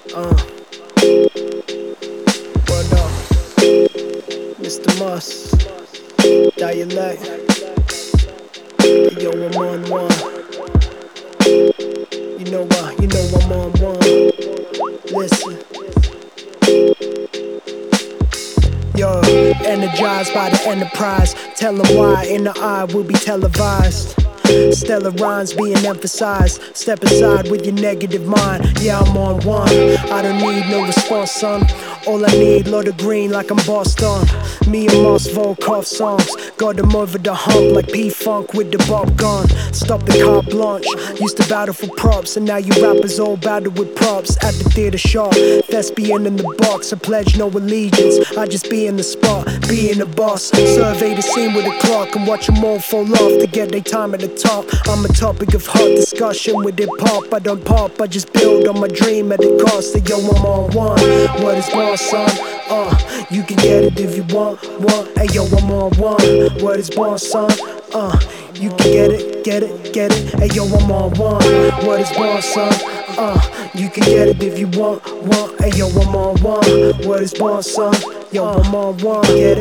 What up, Mr. Mus, Dialect, yo, I'm on one. You know I'm on one. Listen, yo, energized by the enterprise. Tell them why in the eye will be televised. Stellar rhymes being emphasized. Step aside with your negative mind. Yeah, I'm on one. I don't need no response, son. All I need, Lord of Green like I'm Boston. Me and Moss Volkov songs. Got them over the hump like P-Funk with the Bob gun. Stop the carte blanche. Used to battle for props, and now you rappers all battle with props. At the theater shop, thespian in the box. I pledge no allegiance. I just be in the spot, being the boss. Survey the scene with a clock and watch them all fall off to get their time at the top. I'm a topic of hot discussion with hip hop. I don't pop, I just build on my dream at the cost of yo, I'm on one. What is born, son? You can get it if you want. Hey yo, I'm on one. What is born, son? You can get it. Hey yo, I'm on one. What is born, son? You can get it if you want. Hey yo, I'm on one. What is born, son? Yo, I'm on one. Get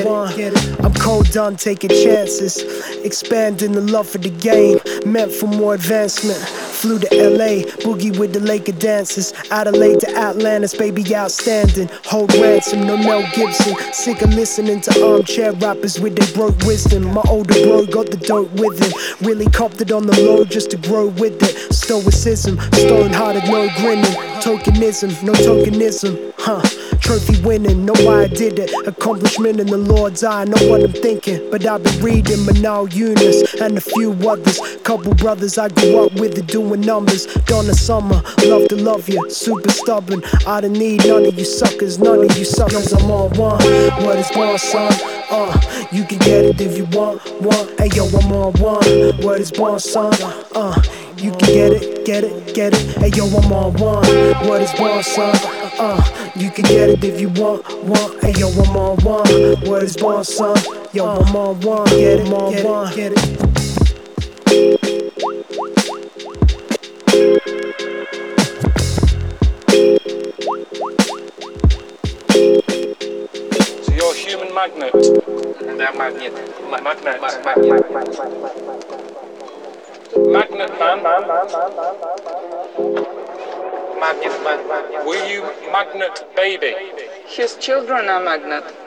it. I'm cold done taking chances, expanding the love for the game, meant for more advancement. Flew to LA, boogie with the Laker dancers. Adelaide to Atlantis, baby outstanding. Hold ransom, no Mel Gibson. Sick of listening to armchair rappers with their broke wisdom. My older bro got the dope with him. Really copped it on the low just to grow with it. Stoicism, stone hearted, no grinning. Tokenism, no tokenism, Trophy winning, know why I did it. Accomplishment in the Lord's eye, know what I'm thinking. But I've been reading Manal Yunus and a few others. Couple brothers I grew up with, doing numbers. Donna Summer, love to love you, super stubborn. I don't need none of you suckers, I'm on one. What is born, son? You can get it if you want. Hey yo, I'm on one. What is born, son? You can get it. Hey yo, I'm on one. What is born, son? You can get it if you want. Hey yo, I'm on one. What is born, son? Yo, I'm on one. Get it. So you're a human magnet. Magnet, man. Magnet. Were you magnet baby? His children are magnet.